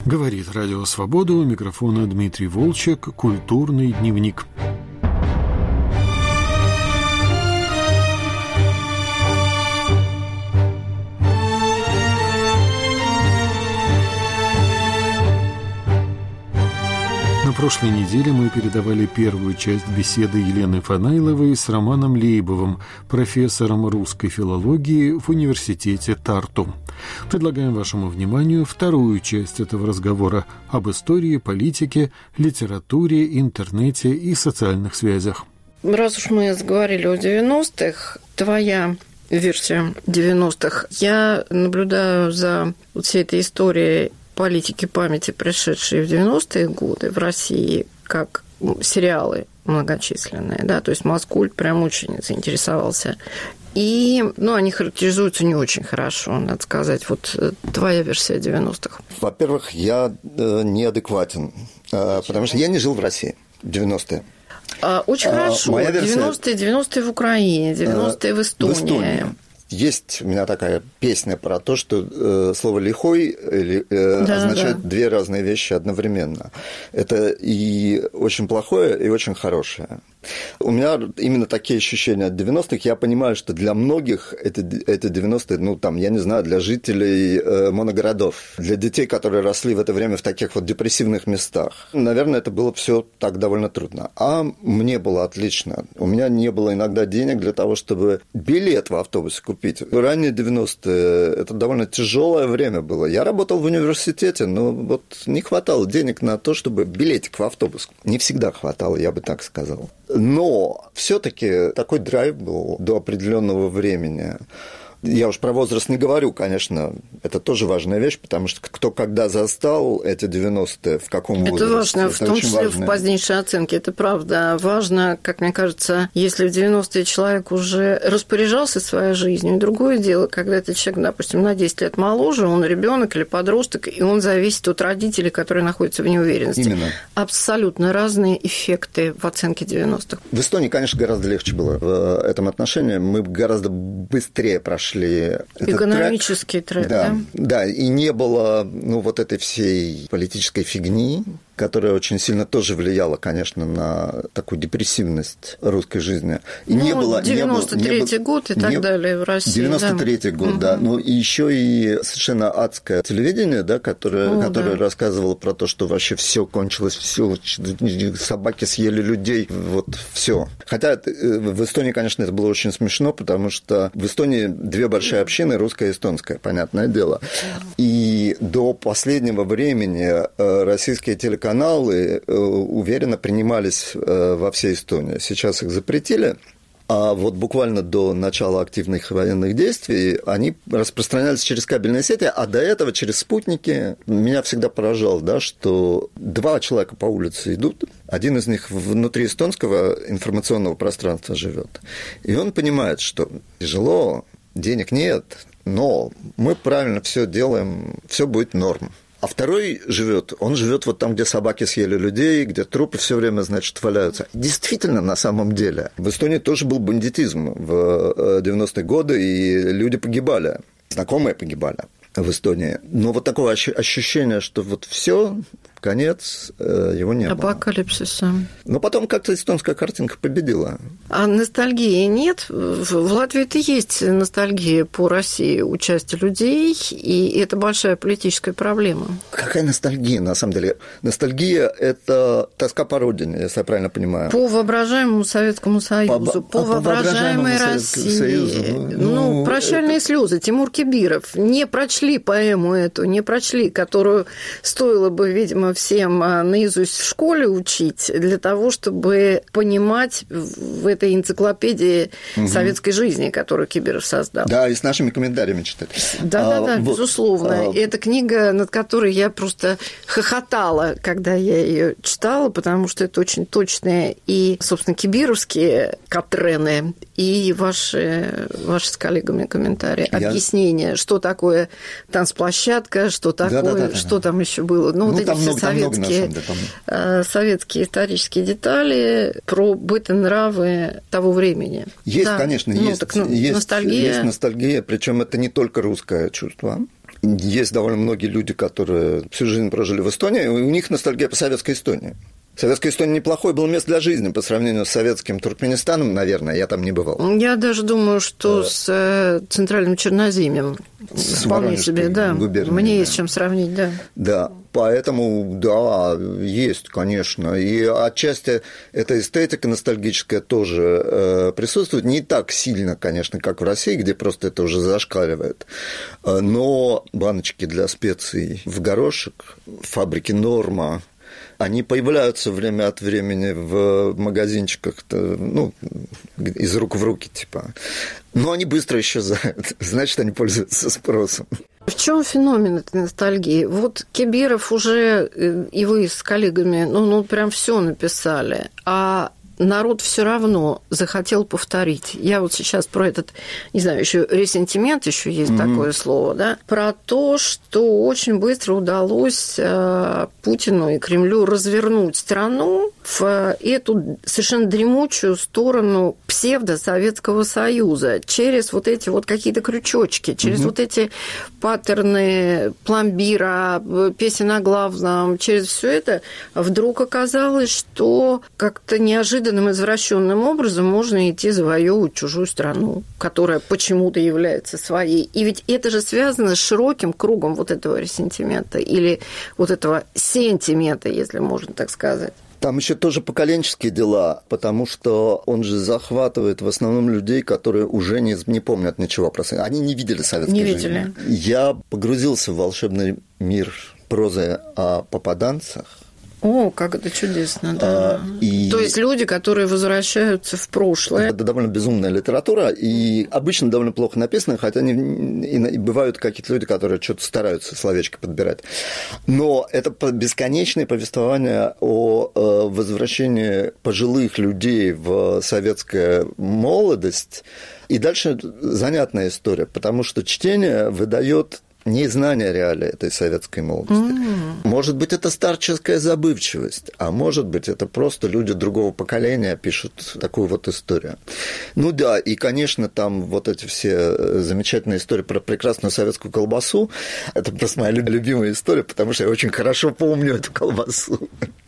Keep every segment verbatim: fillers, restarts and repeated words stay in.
Говорит Радио Свобода, у микрофона Дмитрий Волчек, «Культурный дневник». На прошлой неделе мы передавали первую часть беседы Елены Фанайловой с Романом Лейбовым, профессором русской филологии в университете Тарту. Предлагаем вашему вниманию вторую часть этого разговора об истории, политике, литературе, интернете и социальных связях. Раз уж мы заговорили о девяностых, твоя версия девяностых. Я наблюдаю за вот всей этой историей политики памяти, пришедшие в девяностые годы в России, как сериалы многочисленные, да, то есть Маскульт прям очень заинтересовался. И, ну, они характеризуются не очень хорошо, надо сказать. Вот твоя версия девяностых. Во-первых, я э, неадекватен, э, потому что я не жил в России в девяностые. Очень а, хорошо. Моя версия... девяностые, девяностые в Украине, девяностые э, в Эстонии. В Эстонии. Есть у меня такая песня про то, что э, слово «лихой» э, да, означает да. две разные вещи одновременно. Это и очень плохое, и очень хорошее. У меня именно такие ощущения от девяностых. Я понимаю, что для многих это, это девяностые, ну, там, я не знаю, для жителей э, моногородов, для детей, которые росли в это время в таких вот депрессивных местах. Наверное, это было все так довольно трудно. А мне было отлично. У меня не было иногда денег для того, чтобы билет в автобусе купить. Ранние девяностые – это довольно тяжелое время было. Я работал в университете, но вот не хватало денег на то, чтобы билетик в автобус. Не всегда хватало, я бы так сказал. Но все-таки такой драйв был до определенного времени. Я уж про возраст не говорю, конечно, это тоже важная вещь, потому что кто когда застал эти девяностые, в каком это возрасте. Важно, это важно, в том числе важно. В позднейшей оценке, это правда. Важно, как мне кажется, если в девяностые человек уже распоряжался своей жизнью, другое дело, когда этот человек, допустим, на десять лет моложе, он ребенок или подросток, и он зависит от родителей, которые находятся в неуверенности. Именно. Абсолютно разные эффекты в оценке девяностых. В Эстонии, конечно, гораздо легче было в этом отношении. Мы гораздо быстрее прошли экономический трек, трек да, да? Да, и не было, ну, вот этой всей политической фигни, которая очень сильно тоже влияла, конечно, на такую депрессивность русской жизни. И ну, не было, девяносто третий не было, год и так не, далее в России. девяносто третий да. год, угу. да. Ну, и еще и совершенно адское телевидение, да, которое, О, которое да. рассказывало про то, что вообще все кончилось, все, собаки съели людей, вот все. Хотя в Эстонии, конечно, это было очень смешно, потому что в Эстонии две большие общины, русская и эстонская, понятное дело. И до последнего времени российские телеканалы каналы уверенно принимались во всей Эстонии. Сейчас их запретили, а вот буквально до начала активных военных действий они распространялись через кабельные сети, а до этого через спутники. Меня всегда поражало, да, что два человека по улице идут, один из них внутри эстонского информационного пространства живет, и он понимает, что тяжело, денег нет, но мы правильно все делаем, все будет норм. А второй живет, он живет вот там, где собаки съели людей, где трупы все время, значит, валяются. Действительно, на самом деле, в Эстонии тоже был бандитизм в девяностые годы, и люди погибали, знакомые погибали в Эстонии. Но вот такое ощущение, что вот все, конец, его не было. Апокалипсиса. Но потом как-то эстонская картинка победила. А ностальгии нет? В Латвии-то есть ностальгия по России у части людей, и это большая политическая проблема. Какая ностальгия, на самом деле? Ностальгия – это тоска по родине, если я правильно понимаю. По воображаемому Советскому Союзу, по, по воображаемой России. Союзу. Ну, ну, прощальные это... слезы. Тимур Кибиров. Не прочли поэму эту, не прочли, которую стоило бы, видимо, всем наизусть в школе учить для того, чтобы понимать в этой энциклопедии угу. советской жизни, которую Кибиров создал. Да, и с нашими комментариями читать. Да-да-да, а, безусловно. Вот. И это книга, над которой я просто хохотала, когда я ее читала, потому что это очень точные и, собственно, кибировские катрены, и ваши, ваши с коллегами комментарии, я... объяснения, что такое танцплощадка, что такое, да, да, да, что да. там еще было. Ну, ну вот эти все советские, много, деле, советские исторические детали про быт и нравы того времени. Есть, да. конечно, ну, есть, так, ну, есть, ностальгия. есть ностальгия, причем это не только русское чувство. Есть довольно многие люди, которые всю жизнь прожили в Эстонии, и у них ностальгия по советской Эстонии. Советская Эстония неплохое было место для жизни по сравнению с советским Туркменистаном, наверное, я там не бывал. Я даже думаю, что да. с Центральным Черноземьем с вполне себе, да. Губернией, мне да. есть чем сравнить, да. Да, поэтому, да, есть, конечно. И отчасти эта эстетика ностальгическая тоже э, присутствует. Не так сильно, конечно, как в России, где просто это уже зашкаливает. Но баночки для специй в горошек, фабрики «Норма», они появляются время от времени в магазинчиках, ну, из рук в руки, типа. Но они быстро исчезают, значит, они пользуются спросом. В чем феномен этой ностальгии? Вот Кибиров уже, и вы с коллегами, ну, ну прям все написали, а народ все равно захотел повторить. Я вот сейчас про этот, не знаю, еще ресентимент, еще есть mm-hmm. такое слово, да, про то, что очень быстро удалось э, Путину и Кремлю развернуть страну в эту совершенно дремучую сторону псевдосоветского Союза через вот эти вот какие-то крючочки, через mm-hmm. вот эти паттерны пломбира, песен о главном, через все это вдруг оказалось, что как-то неожиданно извращенным образом можно идти завоевывать чужую страну, которая почему-то является своей. И ведь это же связано с широким кругом вот этого ресентимента или вот этого сентимента, если можно так сказать. Там еще тоже поколенческие дела, потому что он же захватывает в основном людей, которые уже не, не помнят ничего про Советский. Они не видели советской не жизни. Видели. Я погрузился в волшебный мир прозы о попаданцах. О, как это чудесно, да. А, и... То есть люди, которые возвращаются в прошлое. Это довольно безумная литература, и обычно довольно плохо написана, хотя не... и бывают какие-то люди, которые что-то стараются словечко подбирать. Но это бесконечное повествование о возвращении пожилых людей в советскую молодость. И дальше занятная история, потому что чтение выдает незнание реалий этой советской молодости. Mm. Может быть, это старческая забывчивость, а может быть, это просто люди другого поколения пишут такую вот историю. Ну да, и, конечно, там вот эти все замечательные истории про прекрасную советскую колбасу. Это просто моя любимая история, потому что я очень хорошо помню эту колбасу,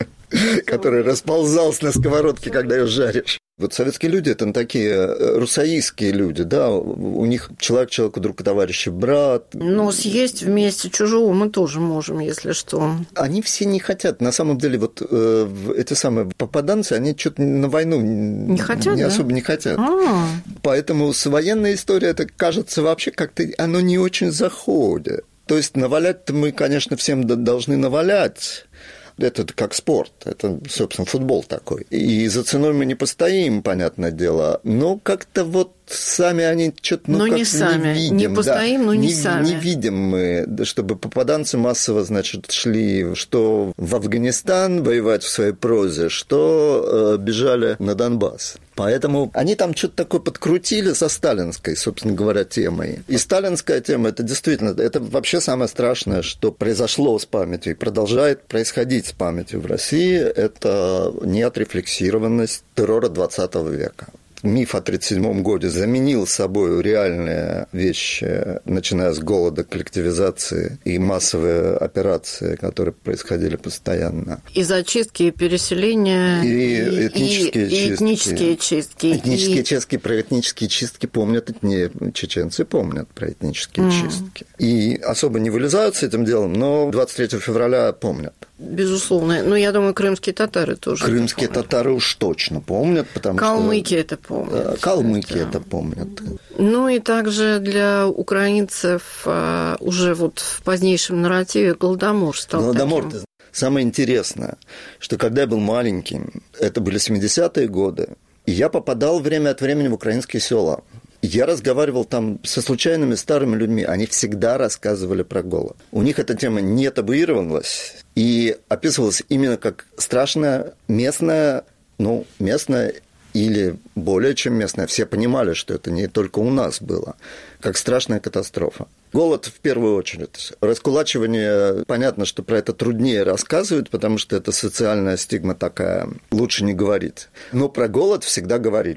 которая расползалась на сковородке, когда ее жаришь. Вот советские люди – это такие русаистские люди, да, у них человек человеку друг, товарищ, брат. Но съесть вместе чужого мы тоже можем, если что. Они все не хотят. На самом деле, вот э, эти самые попаданцы, они что-то на войну не, хотят, не да? особо не хотят. А-а-а. Поэтому с военной историей, это кажется вообще как-то, оно не очень заходит. То есть навалять-то мы, конечно, всем должны навалять. Это как спорт, это, собственно, футбол такой. И за ценой мы не постоим, понятное дело, но как-то вот сами они что-то, ну, но как не сами, не видим. Не постоим, да, но не, не сами. Не видим мы, чтобы попаданцы массово, значит, шли что в Афганистан воевать в своей прозе, что э, бежали на Донбасс. Поэтому они там что-то такое подкрутили со сталинской, собственно говоря, темой. И сталинская тема, это действительно, это вообще самое страшное, что произошло с памятью и продолжает происходить с памятью в России, это неотрефлексированность террора двадцатого века. Миф о тридцать седьмом году заменил собой реальные вещи, начиная с голода, коллективизации и массовые операции, которые происходили постоянно. И зачистки, и переселения, и, и этнические и, чистки. И этнические чистки. Этнические и... чистки, про этнические чистки помнят, не чеченцы помнят про этнические mm. чистки. И особо не вылезают с этим делом, но двадцать третьего февраля помнят. Безусловно. Ну, я думаю, крымские татары тоже. Крымские татары уж точно помнят, потому Калмыки что... это помнят. Калмыки это, это помнят. Ну, и также для украинцев уже вот в позднейшем нарративе Голодомор стал Голодомор, таким. Самое интересное, что когда я был маленьким, это были семидесятые годы, и я попадал время от времени в украинские села. Я разговаривал там со случайными старыми людьми, они всегда рассказывали про голод. У них эта тема не табуировалась и описывалась именно как страшная местная, ну, местная или более чем местная. Все понимали, что это не только у нас было, как страшная катастрофа. Голод в первую очередь. Раскулачивание, понятно, что про это труднее рассказывают, потому что это социальная стигма такая, лучше не говорить. Но про голод всегда говорили.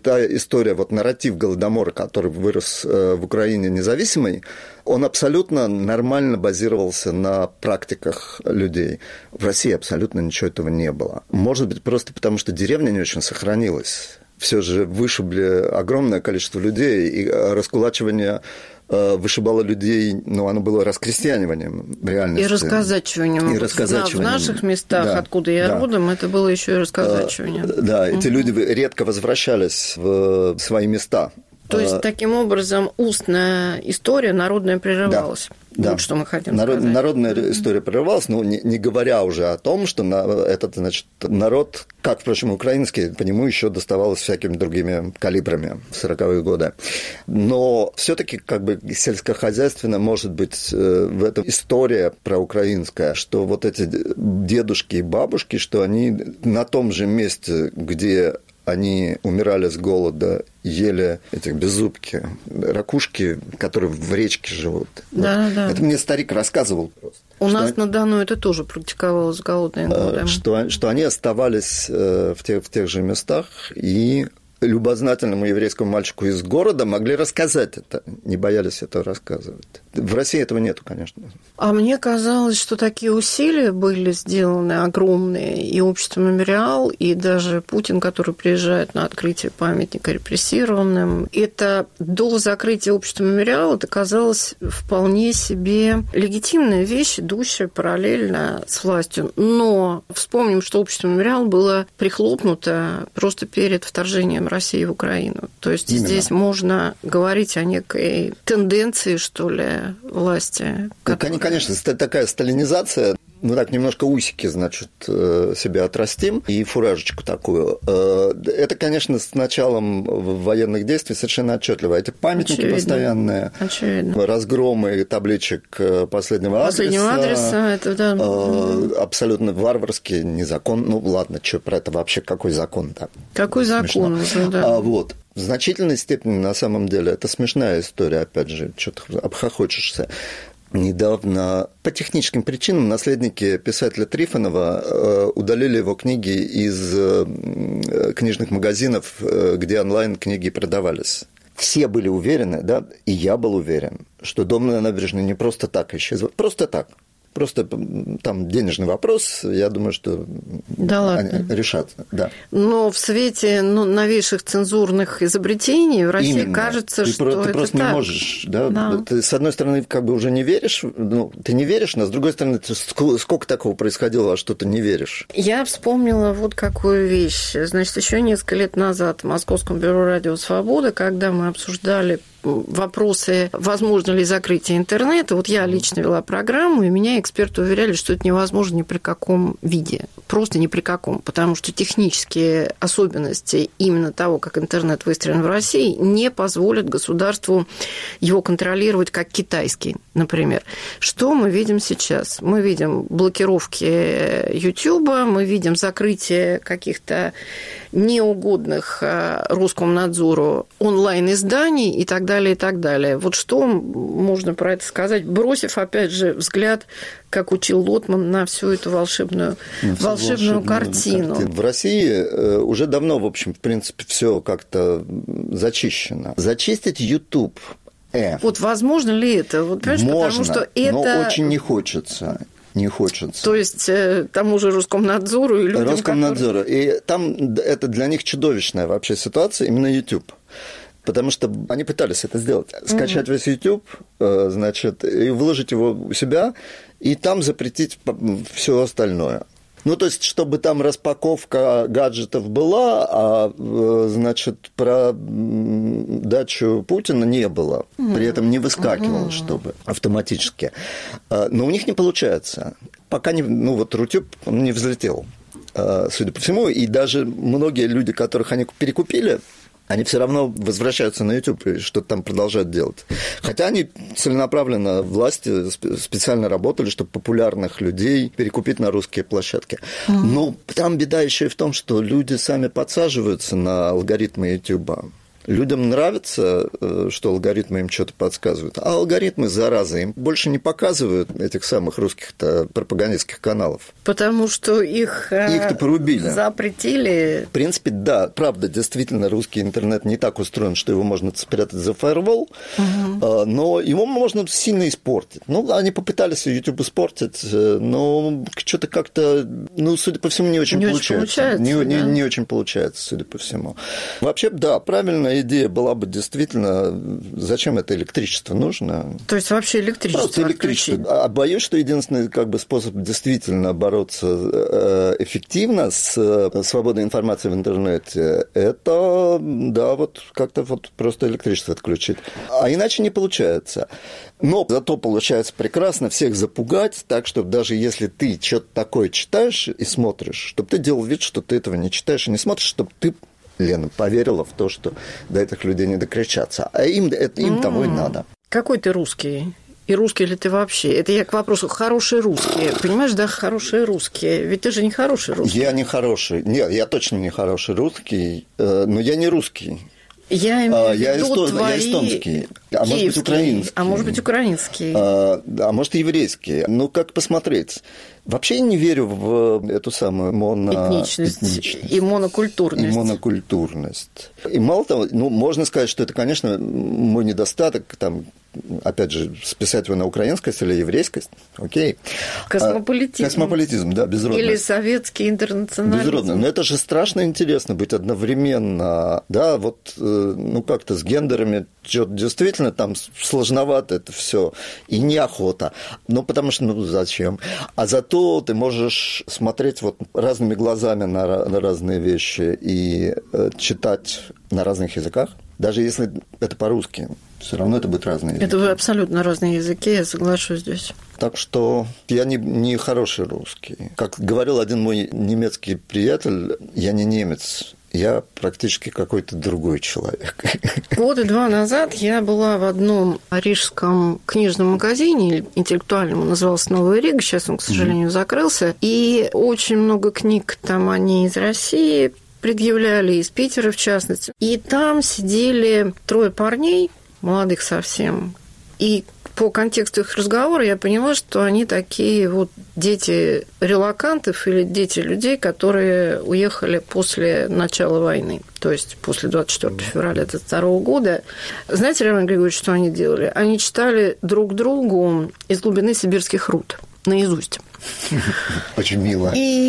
та история, вот нарратив Голодомора, который вырос в Украине независимой, он абсолютно нормально базировался на практиках людей. В России абсолютно ничего этого не было. Может быть, просто потому, что деревня не очень сохранилась. Все же вышибли огромное количество людей, и раскулачивание вышибало людей, ну, оно было раскрестьяниванием в реальности. И расказачиванием. И расказачиванием. В наших местах, да, откуда я да. родом, это было еще и расказачивание. Да, угу. Эти люди редко возвращались в свои места. То есть, таким образом, устная история народная прерывалась. Да. Вот да. что мы хотим Народ, сказать. Народная mm-hmm. история прерывалась, но не, не говоря уже о том, что на, этот, значит, народ, как, впрочем, украинский, по нему еще доставалось всякими другими калибрами в сороковые годы. Но все-таки как бы сельскохозяйственно может быть в этом история проукраинская, что вот эти дедушки и бабушки, что они на том же месте, где они умирали с голода, ели этих беззубки, ракушки, которые в речке живут. Да, вот. Да. Это мне старик рассказывал просто. У нас они... на Дону это тоже практиковалось в голодные годы. Что, что они оставались в тех, в тех же местах и любознательному еврейскому мальчику из города могли рассказать это, не боялись этого рассказывать. В России этого нету, конечно. А мне казалось, что такие усилия были сделаны огромные, и общество «Мемориал», и даже Путин, который приезжает на открытие памятника репрессированным. Это до закрытия общества «Мемориал» это казалось вполне себе легитимная вещь, идущая параллельно с властью. Но вспомним, что общество «Мемориал» было прихлопнуто просто перед вторжением России в Украину. То есть именно. Здесь можно говорить о некой тенденции, что ли, власти. Которая... Конечно, такая сталинизация. Мы так немножко усики, значит, себе отрастим и фуражечку такую. Это, конечно, с началом военных действий совершенно отчетливо. Эти памятники Очевидно. постоянные, Очевидно. разгромы табличек последнего, последнего адреса, адреса это, да. абсолютно варварский, незаконно. Ну, ладно, что про это вообще, какой закон-то? Какой закон уже, да. А, вот. В значительной степени, на самом деле, это смешная история, опять же, что-то обхохочешься. Недавно по техническим причинам наследники писателя Трифонова удалили его книги из книжных магазинов, где онлайн книги продавались. Все были уверены, да, и я был уверен, что «Дом на набережной» не просто так исчез, просто так. Просто там денежный вопрос, я думаю, что да они решат. Да. Но в свете ну, новейших цензурных изобретений в России Именно. кажется, ты что про, это Ты просто так. не можешь. Да? Да. Ты, с одной стороны, как бы уже не веришь, ну, ты не веришь, но с другой стороны, ты, сколько такого происходило, а что ты не веришь? Я вспомнила вот какую вещь. Значит, еще несколько лет назад в Московском бюро «Радио Свобода», когда мы обсуждали вопросы, возможно ли закрытие интернета. Вот я лично вела программу, и меня эксперты уверяли, что это невозможно ни при каком виде. Просто ни при каком. Потому что технические особенности именно того, как интернет выстроен в России, не позволят государству его контролировать как китайский, например. Что мы видим сейчас? Мы видим блокировки Ютуба, мы видим закрытие каких-то неугодных Роскомнадзору онлайн-изданий и так далее, и так далее. Вот что можно про это сказать, бросив, опять же, взгляд, как учил Лотман, на всю эту волшебную, волшебную, волшебную картину. картину. В России уже давно, в общем, в принципе, все как-то зачищено. Зачистить YouTube. Э. Вот возможно ли это? Вот, Можно, потому что это... но очень не хочется. Не хочется. То есть тому же Роскомнадзору и людям, Роскомнадзору. которые... И там это для них чудовищная вообще ситуация, именно YouTube. Потому что они пытались это сделать. Скачать угу. весь YouTube, значит, и выложить его у себя, и там запретить все остальное. Ну, то есть, чтобы там распаковка гаджетов была, а, значит, про дачу Путина не было. При этом не выскакивало, чтобы автоматически. Но у них не получается. Пока не... Ну, вот Рутюб, он не взлетел, судя по всему. И даже многие люди, которых они перекупили, они все равно возвращаются на YouTube и что-то там продолжают делать. Хотя они целенаправленно, власти специально работали, чтобы популярных людей перекупить на русские площадки. Mm. Но там беда еще и в том, что люди сами подсаживаются на алгоритмы YouTube. Людям нравится, что алгоритмы им что-то подсказывают, а алгоритмы, зараза, им больше не показывают этих самых русских-то пропагандистских каналов. Потому что их Их-то порубили. Запретили. В принципе, да, правда, действительно, русский интернет не так устроен, что его можно спрятать за фаервол, угу. но его можно сильно испортить. Ну, они попытались YouTube испортить, но что-то как-то, ну, судя по всему, не очень не получается. Очень получается не, да? не, не очень получается, судя по всему. Вообще, да, правильная идея была бы действительно, зачем это электричество нужно? То есть вообще электричество Просто электричество. А боюсь, что единственный как бы, способ действительно бороться эффективно с свободной информацией в интернете, это, да, вот как-то вот просто электричество отключить. А иначе не получается. Но зато получается прекрасно всех запугать, так, чтобы даже если ты что-то такое читаешь и смотришь, чтобы ты делал вид, что ты этого не читаешь и не смотришь, чтобы ты, Лена, поверила в то, что до этих людей не докричаться. А им, это, им mm. того и надо. Какой ты русский? И русский ли ты вообще? Это я к вопросу хорошие русские. Понимаешь, да, хорошие русские. Ведь ты же не хороший русский. Я не хороший. Нет, я точно не хороший русский, но я не русский. Я имею в виду я эсто... твои... Я эстонский, а может быть украинский. А может быть украинский. А, а может еврейский. Ну, как посмотреть. Вообще я не верю в эту самую моно... Этничность, Этничность и монокультурность. И монокультурность. И мало того, ну, можно сказать, что это, конечно, мой недостаток, там, опять же, списать его на украинскость или еврейскость, окей. Космополитизм. А, космополитизм, да, безродность. Или советский интернационализм. Безродность. Но это же страшно интересно быть одновременно, да, вот, ну, как-то с гендерами, что-то действительно там сложновато это все и неохота. Ну, потому что, ну, зачем? А зато ты можешь смотреть вот разными глазами на, на разные вещи и читать на разных языках, даже если это по-русски. Все равно это будут разные языки. Это абсолютно разные языки, я соглашусь здесь. Так что я не, не хороший русский. Как говорил один мой немецкий приятель, я не немец, я практически какой-то другой человек. Года два назад я была в одном парижском книжном магазине, интеллектуальном, он назывался «Новая Рига», сейчас он, к сожалению, mm-hmm. закрылся, и очень много книг там они из России предъявляли, из Питера в частности. И там сидели трое парней, молодых совсем, и по контексту их разговора я поняла, что они такие вот дети релокантов или дети людей, которые уехали после начала войны, то есть после двадцать четвёртого февраля две тысячи второго года. Знаете, Роман Григорьевич, что они делали? Они читали друг другу «Из глубины сибирских руд» наизусть. Очень мило.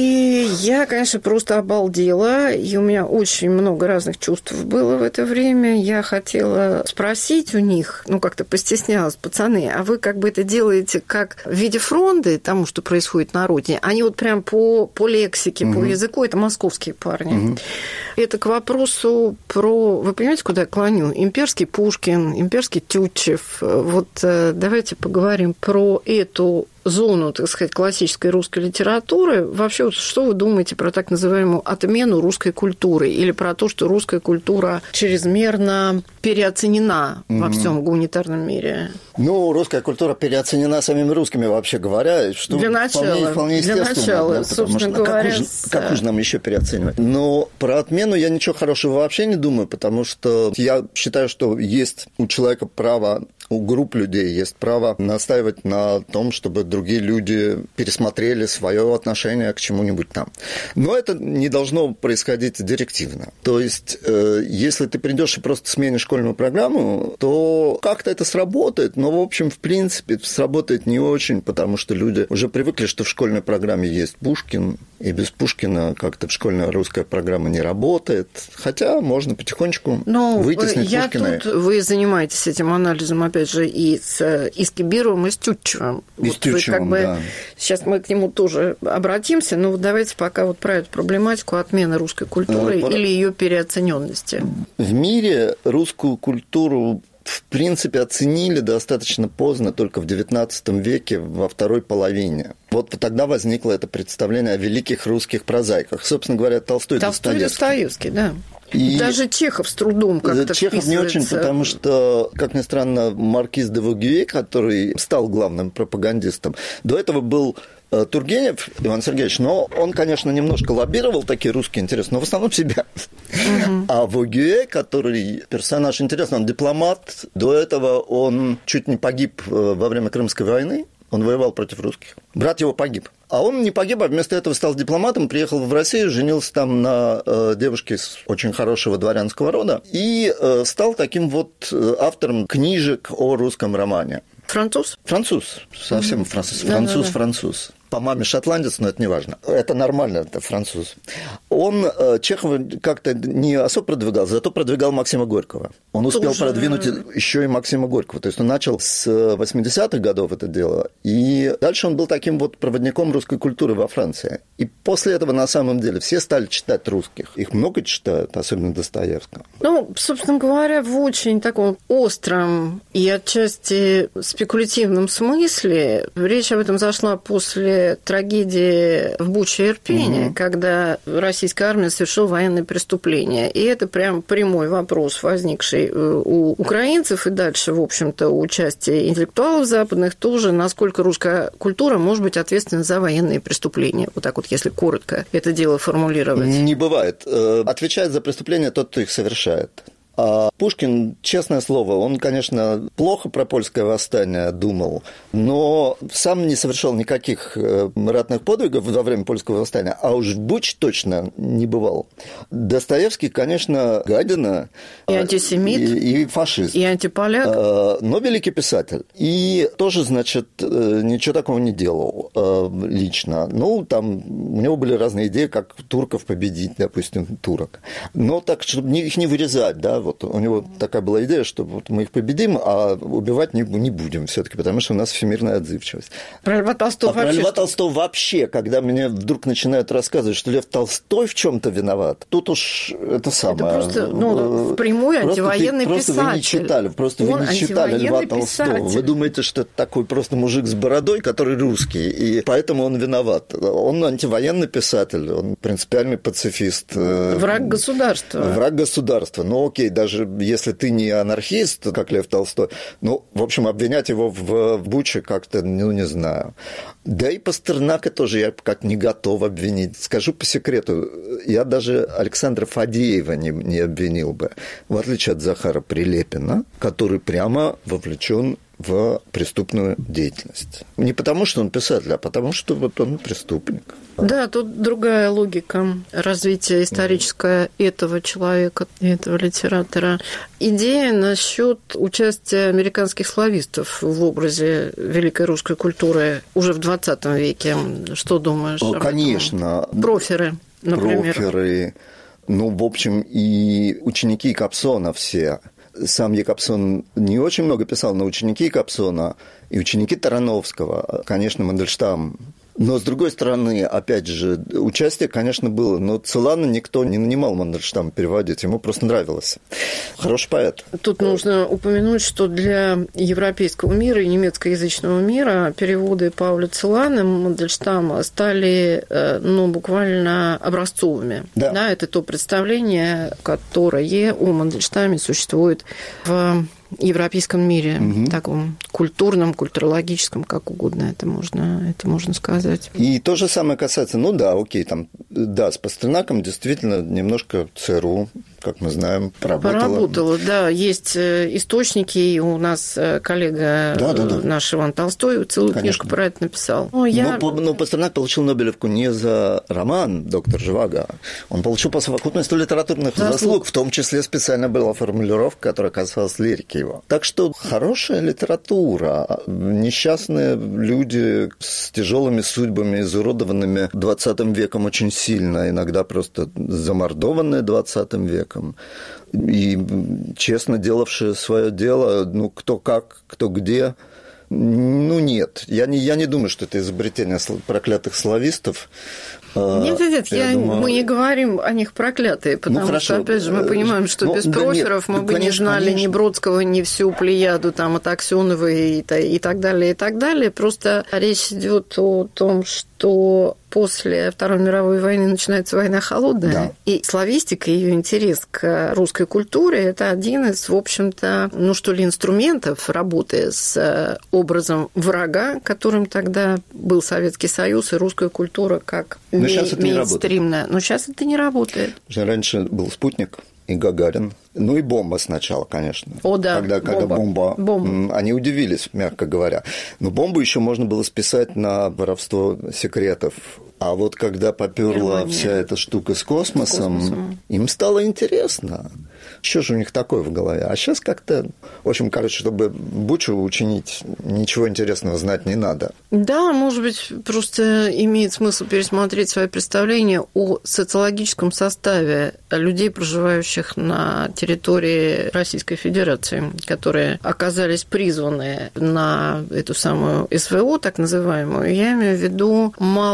И я, конечно, просто обалдела, и у меня очень много разных чувств было в это время. Я хотела спросить у них, ну, как-то постеснялась, пацаны, а вы как бы это делаете как в виде фронды тому, что происходит на родине? Они вот прям по, по лексике, угу. по языку, это московские парни. Угу. Это к вопросу про, вы понимаете, куда я клоню? Имперский Пушкин, имперский Тютчев. Вот давайте поговорим про эту зону, так сказать, классической русской литературы. Вообще, что вы думаете про так называемую отмену русской культуры или про то, что русская культура чрезмерно переоценена mm-hmm. во всем гуманитарном мире? Ну, русская культура переоценена самими русскими, вообще говоря, что для начала, вполне, вполне естественно. Для начала, да, собственно что, говоря. Как, уж, как уж нам еще переоценивать? Но про отмену я ничего хорошего вообще не думаю, потому что я считаю, что есть у человека право, у групп людей есть право настаивать на том, чтобы другие люди пересмотрели свое отношение к чему-нибудь там. Но это не должно происходить директивно. То есть, э, если ты придешь и просто сменишь школьную программу, то как-то это сработает, но, в общем, в принципе, сработает не очень, потому что люди уже привыкли, что в школьной программе есть Пушкин, и без Пушкина как-то школьная русская программа не работает. Хотя можно потихонечку Но вытеснить я Пушкина. Тут, вы занимаетесь этим анализом, опять же, и с, и с Кибировым, и с Тютчевым. И вот с Тютчевым, как бы, да. Сейчас мы к нему тоже обратимся, но давайте пока вот про эту проблематику отмены русской культуры ну, или ее переоцененности. В мире русскую культуру в принципе, оценили достаточно поздно, только в девятнадцатом веке, во второй половине. Вот тогда возникло это представление о великих русских прозаиках. Собственно говоря, Толстой, Толстой Достоевский. Достоевский, да. И даже Чехов с трудом как-то Чехов вписывается. Не очень, потому что, как ни странно, маркиз де Вогюэ, который стал главным пропагандистом, до этого был Тургенев Иван Сергеевич, но он, конечно, немножко лоббировал такие русские интересы, но в основном себя. Uh-huh. А Вогюэ, который персонаж интересный, он дипломат, до этого он чуть не погиб во время Крымской войны, он воевал против русских. Брат его погиб. А он не погиб, а вместо этого стал дипломатом, приехал в Россию, женился там на э, девушке из очень хорошего дворянского рода и э, стал таким вот автором книжек о русском романе. Француз? Француз, совсем mm-hmm. француз, француз, француз. По маме шотландец, но это не важно. Это нормально, это француз. Он Чехова как-то не особо продвигал, зато продвигал Максима Горького. Он успел Тоже... продвинуть еще и Максима Горького. То есть он начал с восьмидесятых годов это дело, и дальше он был таким вот проводником русской культуры во Франции. И после этого, на самом деле, все стали читать русских. Их много читают, особенно Достоевского. Ну, собственно говоря, в очень таком остром и отчасти спекулятивном смысле речь об этом зашла после трагедии в Буче и Ирпене, угу. когда российская армия совершила военные преступления. И это прям прямой вопрос, возникший у украинцев, и дальше, в общем-то, у части интеллектуалов западных тоже, насколько русская культура может быть ответственна за военные преступления. Вот так вот, если коротко это дело формулировать. Не бывает. Отвечает за преступления тот, кто их совершает. А Пушкин, честное слово, он, конечно, плохо про польское восстание думал, но сам не совершал никаких ратных подвигов во время польского восстания, а уж в Буче точно не бывал. Достоевский, конечно, гадина. И антисемит. И, и фашист. И антиполяк. Но великий писатель. И тоже, значит, ничего такого не делал лично. Ну, там у него были разные идеи, как турков победить, допустим, турок. Но так, чтобы их не вырезать, да, вот у него такая была идея, что вот мы их победим, а убивать не, не будем все-таки, потому что у нас всемирная отзывчивость. Про Льва Толстого а вообще. Про Льва Толстого вообще, когда мне вдруг начинают рассказывать, что Лев Толстой в чем-то виноват, тут уж это самое. Это просто ну, впрямую антивоенный просто писатель. Просто вы не читали, просто Он вы не читали Льва Толстого. Писатель. Вы думаете, что это такой просто мужик с бородой, который русский, и поэтому он виноват. Он антивоенный писатель, он принципиальный пацифист. Враг государства. Враг государства. Ну, окей, даже если ты не анархист, как Лев Толстой, ну, в общем, обвинять его в Буче как-то, ну, не знаю. Да и Пастернака тоже я как не готов обвинить. Скажу по секрету, я даже Александра Фадеева не, не обвинил бы, в отличие от Захара Прилепина, который прямо вовлечен в преступную деятельность. Не потому, что он писатель, а потому, что вот он преступник. Да, тут другая логика развития исторического этого человека, этого литератора. Идея насчет участия американских славистов в образе великой русской культуры уже в двадцатом веке. Что думаешь? Конечно. Проферы, например. Проферы. Ну, в общем, и ученики Кобзона все. Сам Якобсон не очень много писал, но ученики Кобзона и ученики Тарановского, конечно, Мандельштам. Но, с другой стороны, опять же, участие, конечно, было. Но Целана никто не нанимал Мандельштама переводить, ему просто нравилось. Хороший поэт. Тут нужно упомянуть, что для европейского мира и немецкоязычного мира переводы Пауля Целана Мандельштама стали, ну, буквально образцовыми. Да. Да, это то представление, которое о Мандельштаме существует в европейском мире, угу. таком культурном, культурологическом, как угодно это можно, это можно сказать. И то же самое касается, ну да, окей, там, да, с Пастернаком действительно немножко ЦРУ, как мы знаем, поработала. Поработала, да, есть источники, и у нас коллега да, да, да. наш Иван Толстой целую Конечно. книжку про это написал. Но, я... но, но Пастернак получил Нобелевку не за роман «Доктор Живаго», он получил по совокупности литературных заслуг, заслуг в том числе специально была формулировка, которая касалась лирики его. Так что хорошая литература, несчастные люди с тяжелыми судьбами, изуродованными двадцатым веком очень сильно, иногда просто замордованные двадцатым веком, и честно делавшие свое дело, ну, кто как, кто где. Ну, нет, я не, я не думаю, что это изобретение проклятых славистов. Нет, нет, нет, я я, думаю... мы не говорим о них проклятые, потому ну, что, опять же, мы понимаем, что ну, без да проферов нет, мы бы конечно, не знали конечно. ни Бродского, ни всю плеяду, там, от Аксёновой и, и так далее, и так далее. Просто речь идет о том, что что после Второй мировой войны начинается война холодная, да. И славистика, ее интерес к русской культуре – это один из, в общем-то, ну что ли, инструментов работы с образом врага, которым тогда был Советский Союз и русская культура как Но мейнстримная. Но сейчас это не работает. Раньше был «Спутник» и Гагарин. Ну и бомба сначала, конечно. О, да, когда, бомба. Когда бомба, бомба. Они удивились, мягко говоря. Но бомбу еще можно было списать на воровство секретов. А вот когда поперла Германия. Вся эта штука с космосом, с космосом, им стало интересно. Что же у них такое в голове? А сейчас как-то, в общем, короче, чтобы Бучу учинить, ничего интересного знать не надо. Да, может быть, просто имеет смысл пересмотреть свои представления о социологическом составе людей, проживающих на территории Российской Федерации, которые оказались призваны на эту самую СВО, так называемую. Я имею в виду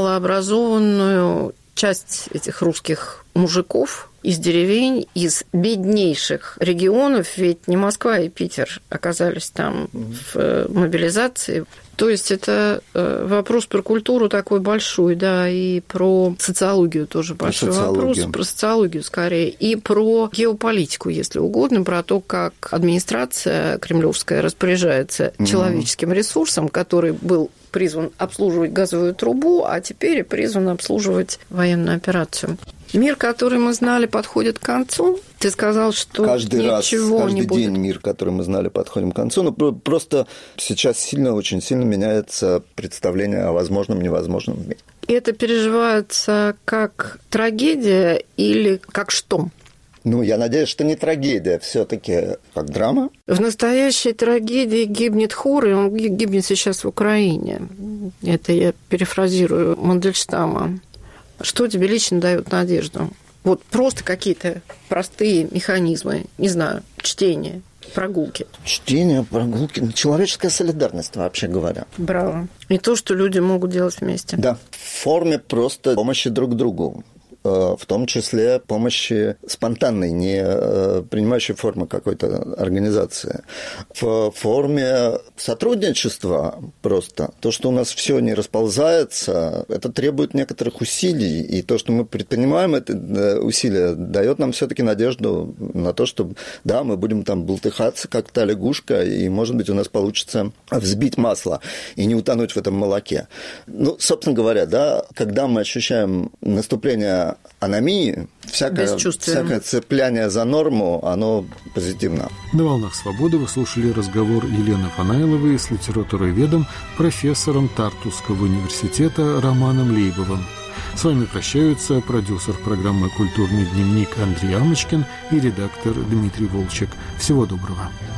малообразованную часть этих русских мужиков из деревень, из беднейших регионов, ведь не Москва и Питер оказались там в мобилизации. То есть это вопрос про культуру такой большой, да, и про социологию тоже большой про вопрос, про социологию скорее, и про геополитику, если угодно, про то, как администрация кремлевская распоряжается mm-hmm. человеческим ресурсом, который был призван обслуживать газовую трубу, а теперь призван обслуживать военную операцию. Мир, который мы знали, подходит к концу. Ты сказал, что каждый ничего раз, каждый не будет. день мир, который мы знали, подходим к концу. Но просто сейчас сильно, очень сильно меняется представление о возможном, невозможном мире. И это переживается как трагедия или как что? Ну, я надеюсь, что не трагедия, все-таки как драма. В настоящей трагедии гибнет хор, и он гибнет сейчас в Украине. Это я перефразирую Мандельштама. Что тебе лично дает надежду? Вот просто какие-то простые механизмы, не знаю, чтение, прогулки. Чтение, прогулки, человеческая солидарность, вообще говоря. Браво. И то, что люди могут делать вместе. Да, в форме просто помощи друг другу. В том числе помощи спонтанной, не принимающей формы какой-то организации. В форме сотрудничества просто. То, что у нас все не расползается, это требует некоторых усилий. И то, что мы предпринимаем это усилия, дает нам все-таки надежду на то, что да, мы будем там бултыхаться, как та лягушка, и, может быть, у нас получится взбить масло и не утонуть в этом молоке. Ну, собственно говоря, да, когда мы ощущаем наступление аномии, всякое, всякое цепляние за норму, оно позитивно. На «Волнах свободы» вы слушали разговор Елены Фанайловой с литературоведом, профессором Тартусского университета Романом Лейбовым. С вами прощаются продюсер программы «Культурный дневник» Андрей Амочкин и редактор Дмитрий Волчек. Всего доброго.